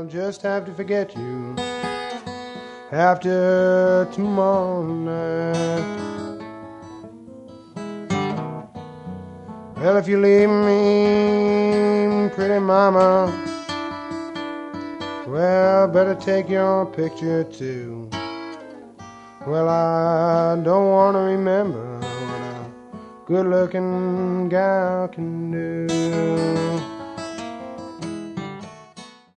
I'll just have to forget you after tomorrow night. Well, if you leave me, pretty mama, well, better take your picture too. Well, I don't want to remember what a good-looking gal can do.